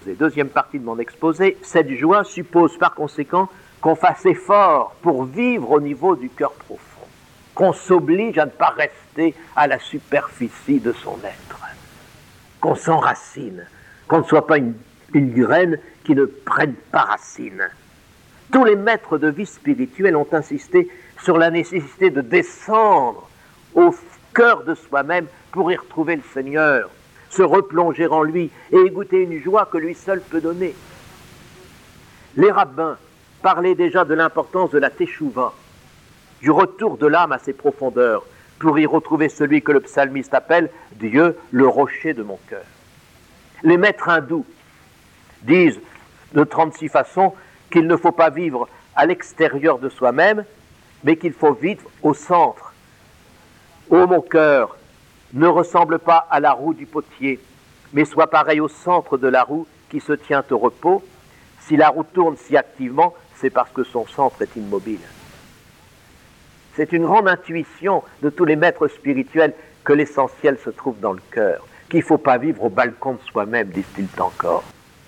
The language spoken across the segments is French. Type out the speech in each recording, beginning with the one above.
Deuxième partie de mon exposé, cette joie suppose par conséquent qu'on fasse effort pour vivre au niveau du cœur profond, qu'on s'oblige à ne pas rester à la superficie de son être, qu'on s'enracine, qu'on ne soit pas une graine qui ne prenne pas racine. Tous les maîtres de vie spirituelle ont insisté sur la nécessité de descendre au cœur de soi-même pour y retrouver le Seigneur, se replonger en lui et goûter une joie que lui seul peut donner. Les rabbins parlaient déjà de l'importance de la teshuva, du retour de l'âme à ses profondeurs, pour y retrouver celui que le psalmiste appelle Dieu, le rocher de mon cœur. Les maîtres hindous disent de 36 façons qu'il ne faut pas vivre à l'extérieur de soi-même, mais qu'il faut vivre au centre. Ô mon cœur, ne ressemble pas à la roue du potier, mais sois pareil au centre de la roue qui se tient au repos. Si la roue tourne si activement, c'est parce que son centre est immobile. C'est une grande intuition de tous les maîtres spirituels que l'essentiel se trouve dans le cœur, qu'il ne faut pas vivre au balcon de soi-même, disent-ils encore.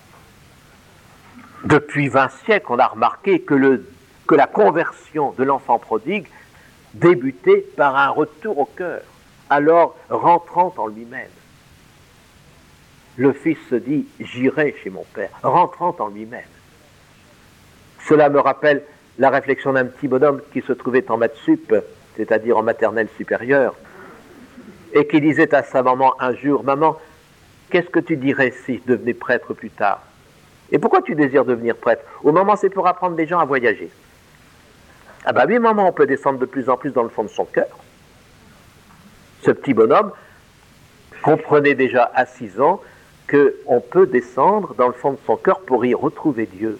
Depuis 20 siècles, on a remarqué que la conversion de l'enfant prodigue débutait par un retour au cœur, alors rentrant en lui-même. Le fils se dit « j'irai chez mon père », rentrant en lui-même. Cela me rappelle la réflexion d'un petit bonhomme qui se trouvait en maths sup, c'est-à-dire en maternelle supérieure, et qui disait à sa maman un jour « Maman, qu'est-ce que tu dirais si je devenais prêtre plus tard ? Et pourquoi tu désires devenir prêtre ? Au moment, c'est pour apprendre les gens à voyager. » Ah bah oui, maman, on peut descendre de plus en plus dans le fond de son cœur. Ce petit bonhomme comprenait déjà à 6 ans qu'on peut descendre dans le fond de son cœur pour y retrouver Dieu.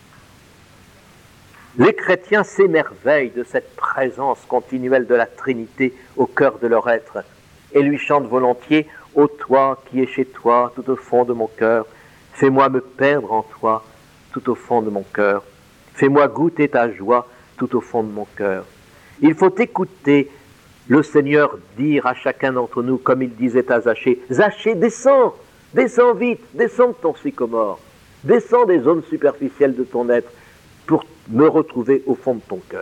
Les chrétiens s'émerveillent de cette présence continuelle de la Trinité au cœur de leur être et lui chantent volontiers « Ô toi qui es chez toi, tout au fond de mon cœur, fais-moi me perdre en toi, tout au fond de mon cœur. Fais-moi goûter ta joie, tout au fond de mon cœur. » Il faut écouter le Seigneur dire à chacun d'entre nous, comme il disait à Zachée, « Zachée, descends, descends vite, descends de ton sycomore, descends des zones superficielles de ton être pour me retrouver au fond de ton cœur. »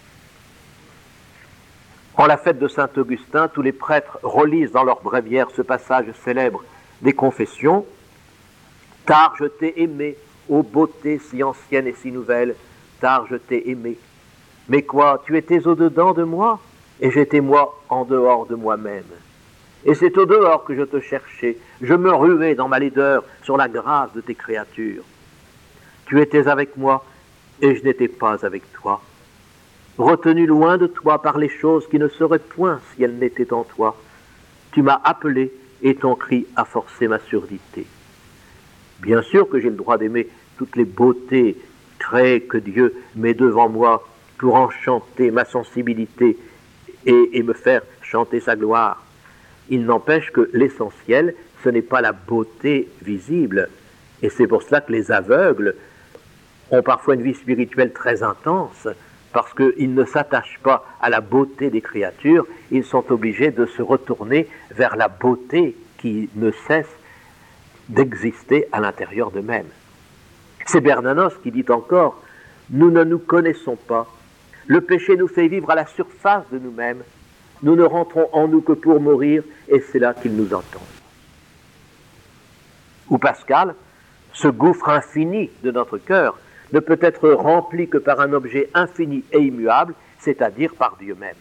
En la fête de Saint-Augustin, tous les prêtres relisent dans leur bréviaire ce passage célèbre des Confessions. « Tard je t'ai aimé, ô beauté si ancienne et si nouvelle, tard je t'ai aimé. Mais quoi, tu étais au-dedans de moi, et j'étais moi en dehors de moi-même. Et c'est au dehors que je te cherchais, je me ruais dans ma laideur sur la grâce de tes créatures. Tu étais avec moi, et je n'étais pas avec toi. Retenu loin de toi par les choses qui ne seraient point si elles n'étaient en toi. Tu m'as appelé, et ton cri a forcé ma surdité. Bien sûr que j'ai le droit d'aimer toutes les beautés créées que Dieu met devant moi pour enchanter ma sensibilité et me faire chanter sa gloire. Il n'empêche que l'essentiel, ce n'est pas la beauté visible. Et c'est pour cela que les aveugles ont parfois une vie spirituelle très intense, parce qu'ils ne s'attachent pas à la beauté des créatures, ils sont obligés de se retourner vers la beauté qui ne cesse d'exister à l'intérieur d'eux-mêmes. C'est Bernanos qui dit encore « Nous ne nous connaissons pas. Le péché nous fait vivre à la surface de nous-mêmes. Nous ne rentrons en nous que pour mourir, et c'est là qu'il nous entend. » Ou Pascal, ce gouffre infini de notre cœur ne peut être rempli que par un objet infini et immuable, c'est-à-dire par Dieu même.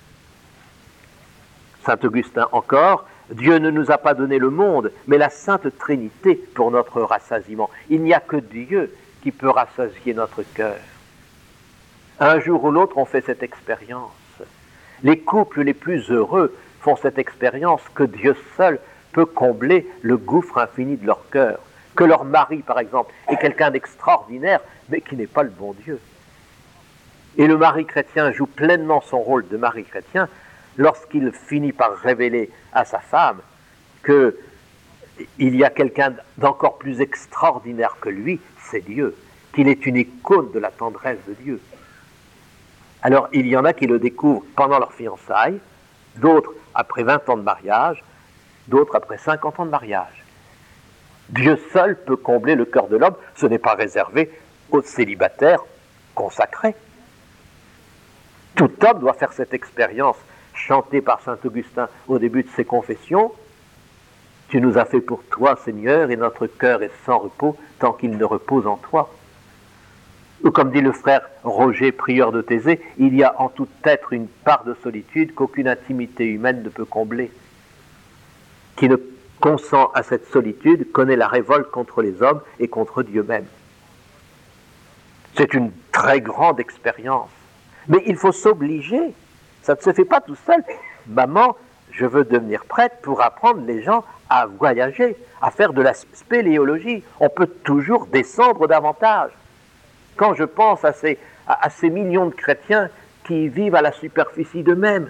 Saint Augustin encore, Dieu ne nous a pas donné le monde, mais la Sainte Trinité pour notre rassasiement. Il n'y a que Dieu qui peut rassasier notre cœur. Un jour ou l'autre, on fait cette expérience. Les couples les plus heureux font cette expérience que Dieu seul peut combler le gouffre infini de leur cœur. Que leur mari, par exemple, est quelqu'un d'extraordinaire, mais qui n'est pas le bon Dieu. Et le mari chrétien joue pleinement son rôle de mari chrétien lorsqu'il finit par révéler à sa femme qu'il y a quelqu'un d'encore plus extraordinaire que lui, c'est Dieu, qu'il est une icône de la tendresse de Dieu. Alors, il y en a qui le découvrent pendant leur fiançailles, d'autres après 20 ans de mariage, d'autres après 50 ans de mariage. Dieu seul peut combler le cœur de l'homme, ce n'est pas réservé aux célibataires consacrés. Tout homme doit faire cette expérience chantée par saint Augustin au début de ses confessions. Tu nous as fait pour toi, Seigneur, et notre cœur est sans repos tant qu'il ne repose en toi. Ou comme dit le frère Roger, prieur de Thésée, il y a en tout être une part de solitude qu'aucune intimité humaine ne peut combler. Qui ne consent à cette solitude connaît la révolte contre les hommes et contre Dieu même. C'est une très grande expérience. Mais il faut s'obliger. Ça ne se fait pas tout seul. Maman, je veux devenir prêtre pour apprendre les gens à voyager, à faire de la spéléologie. On peut toujours descendre davantage. Quand je pense à ces millions de chrétiens qui vivent à la superficie d'eux-mêmes,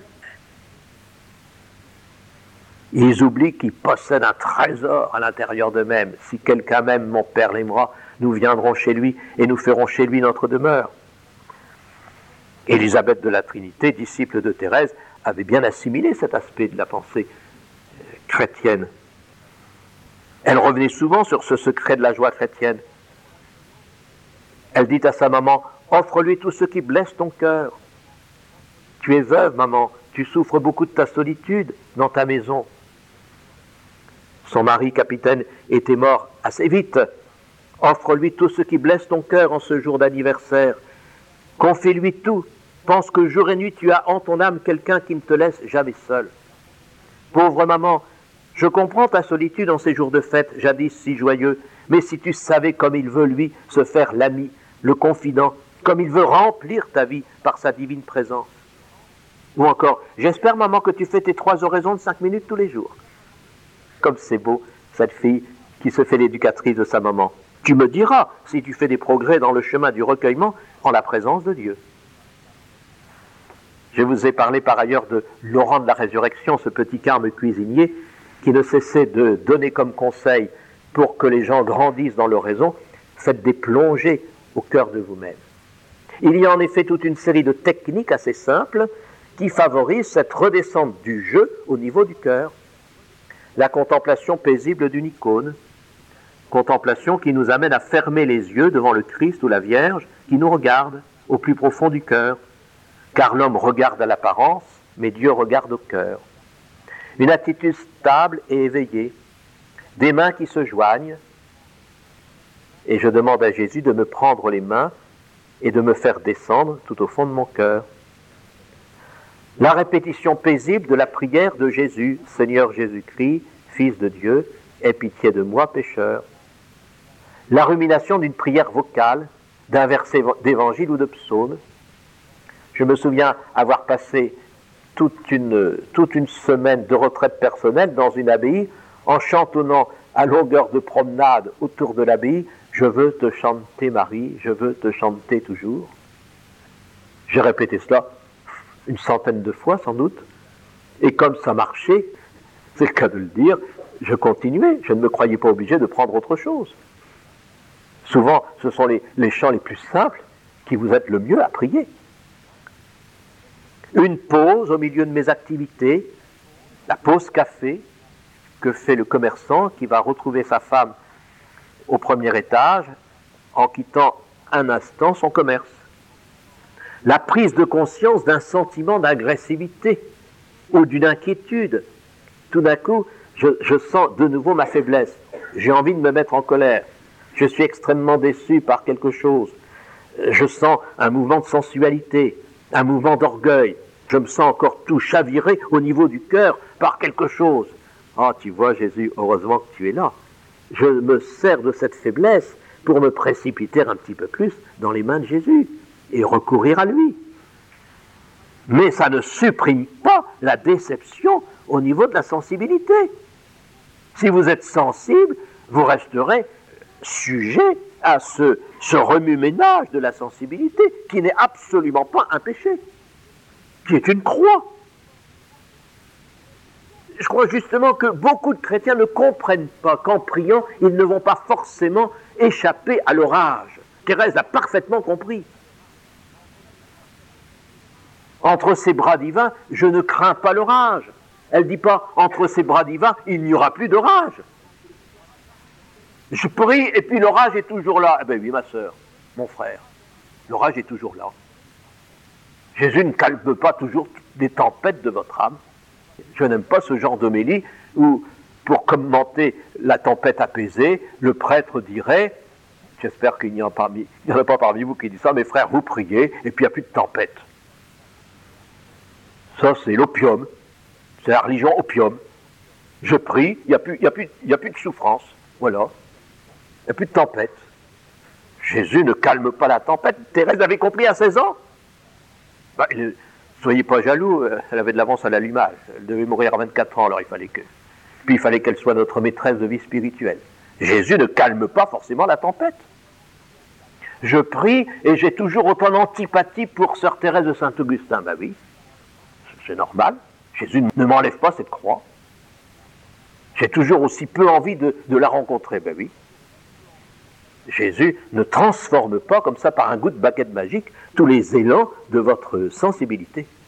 ils oublient qu'ils possèdent un trésor à l'intérieur d'eux-mêmes. Si quelqu'un m'aime, mon Père l'aimera, nous viendrons chez lui et nous ferons chez lui notre demeure. Élisabeth de la Trinité, disciple de Thérèse, avait bien assimilé cet aspect de la pensée chrétienne. Elle revenait souvent sur ce secret de la joie chrétienne. Elle dit à sa maman, « Offre-lui tout ce qui blesse ton cœur. Tu es veuve, maman, tu souffres beaucoup de ta solitude dans ta maison. » Son mari, capitaine, était mort assez vite. « Offre-lui tout ce qui blesse ton cœur en ce jour d'anniversaire. Confie-lui tout. Pense que jour et nuit tu as en ton âme quelqu'un qui ne te laisse jamais seul. Pauvre maman, je comprends ta solitude en ces jours de fête, jadis si joyeux, mais si tu savais comme il veut, lui, se faire l'ami, le confident, comme il veut remplir ta vie par sa divine présence. Ou encore, j'espère, maman, que tu fais tes 3 oraisons de 5 minutes tous les jours. » Comme c'est beau, cette fille qui se fait l'éducatrice de sa maman. Tu me diras si tu fais des progrès dans le chemin du recueillement en la présence de Dieu. Je vous ai parlé par ailleurs de Laurent de la Résurrection, ce petit carme cuisinier qui ne cessait de donner comme conseil pour que les gens grandissent dans leur raison, faites des plongées au cœur de vous-même. Il y a en effet toute une série de techniques assez simples qui favorisent cette redescente du jeu au niveau du cœur. La contemplation paisible d'une icône, contemplation qui nous amène à fermer les yeux devant le Christ ou la Vierge qui nous regarde au plus profond du cœur, car l'homme regarde à l'apparence, mais Dieu regarde au cœur. Une attitude stable et éveillée, des mains qui se joignent, et je demande à Jésus de me prendre les mains et de me faire descendre tout au fond de mon cœur. La répétition paisible de la prière de Jésus, Seigneur Jésus-Christ, Fils de Dieu, aie pitié de moi, pécheur. La rumination d'une prière vocale, d'un verset d'évangile ou de psaume. Je me souviens avoir passé toute une semaine de retraite personnelle dans une abbaye en chantonnant à longueur de promenade autour de l'abbaye « Je veux te chanter Marie, je veux te chanter toujours ». J'ai répété cela une centaine de fois sans doute, et comme ça marchait, c'est le cas de le dire, je continuais, je ne me croyais pas obligé de prendre autre chose. Souvent, ce sont les chants les plus simples qui vous aident le mieux à prier. Une pause au milieu de mes activités, la pause café que fait le commerçant qui va retrouver sa femme au premier étage en quittant un instant son commerce. La prise de conscience d'un sentiment d'agressivité ou d'une inquiétude. Tout d'un coup, je sens de nouveau ma faiblesse. J'ai envie de me mettre en colère. Je suis extrêmement déçu par quelque chose. Je sens un mouvement de sensualité, un mouvement d'orgueil. Je me sens encore tout chaviré au niveau du cœur par quelque chose. Ah, tu vois, Jésus, heureusement que tu es là. Je me sers de cette faiblesse pour me précipiter un petit peu plus dans les mains de Jésus et recourir à lui. Mais ça ne supprime pas la déception au niveau de la sensibilité. Si vous êtes sensible, vous resterez sujet à ce remue-ménage de la sensibilité qui n'est absolument pas un péché, qui est une croix. Je crois justement que beaucoup de chrétiens ne comprennent pas qu'en priant, ils ne vont pas forcément échapper à l'orage. Thérèse a parfaitement compris. Entre ses bras divins, je ne crains pas l'orage. Elle ne dit pas, entre ses bras divins, il n'y aura plus d'orage. Je prie et puis l'orage est toujours là. Eh bien oui, ma sœur, mon frère, l'orage est toujours là. Jésus ne calme pas toujours des tempêtes de votre âme. Je n'aime pas ce genre d'homélie où, pour commenter la tempête apaisée, le prêtre dirait, j'espère qu'il n'y en a pas parmi vous qui dit ça, mes frères, vous priez et puis il n'y a plus de tempête. Ça, c'est l'opium. C'est la religion opium. Je prie, il n'y a plus de souffrance. Voilà. Il n'y a plus de tempête. Jésus ne calme pas la tempête. Thérèse avait compris à 16 ans. Ben, soyez pas jaloux, elle avait de l'avance à l'allumage. Elle devait mourir à 24 ans, alors Puis il fallait qu'elle soit notre maîtresse de vie spirituelle. Jésus ne calme pas forcément la tempête. Je prie et j'ai toujours autant d'antipathie pour sœur Thérèse de Saint-Augustin. Ben oui, c'est normal. Jésus ne m'enlève pas cette croix. J'ai toujours aussi peu envie de la rencontrer. Ben oui. Jésus ne transforme pas comme ça par un goût de baguette magique tous les élans de votre sensibilité.